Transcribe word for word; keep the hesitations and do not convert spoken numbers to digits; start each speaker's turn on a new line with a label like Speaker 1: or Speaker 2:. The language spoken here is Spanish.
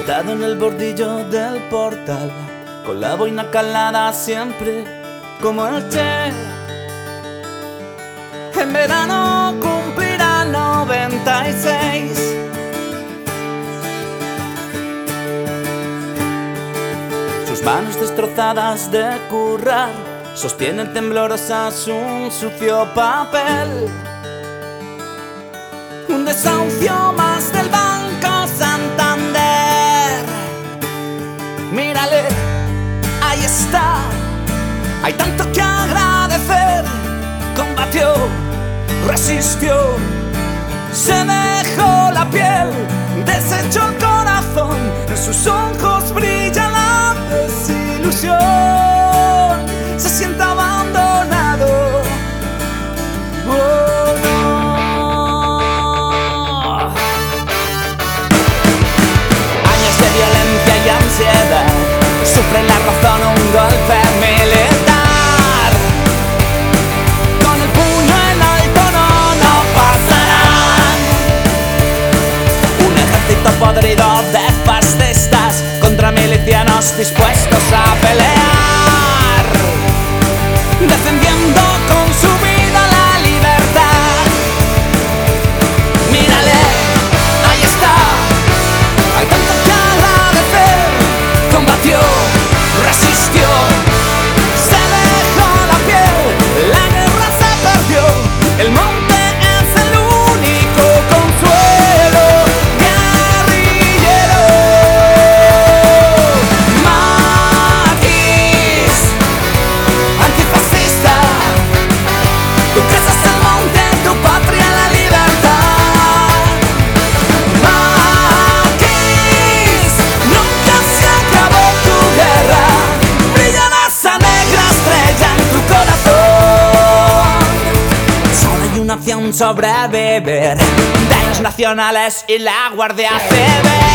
Speaker 1: Sentado en el bordillo del portal, con la boina calada siempre como el Che. En verano cumplirá noventa y seis. Sus manos destrozadas de currar sostienen temblorosas un sucio papel. Un desahucio más del Banco Santander. Mírale, ahí está. Hay tanto que agradecer. Combatió, resistió, se dejó la piel, desechó el corazón. En sus ojos brilla la desilusión. Se siente abandonado. Oh, no. Años de violencia y ansiedad. Sufre la razón un golpe militar. Con el puño en alto no, no pasarán. Un ejército podrido de fascistas contra milicianos dispuestos a pelear, defendiendo con su vida la libertad. Mírale, ahí está. Hay tanto que agradecer. Combatió, resistió, se dejó la piel. La guerra se perdió. El monte es el único consuelo. Guerrillero Maquis, antifascista. Tu casa es el monte, tu patria la libertad. Maquis, nunca se acabó tu guerra. Brillará esa negra estrella en tu corazón. Solo hay una opción: sobrevivir. De los nacionales y la Guardia Civil.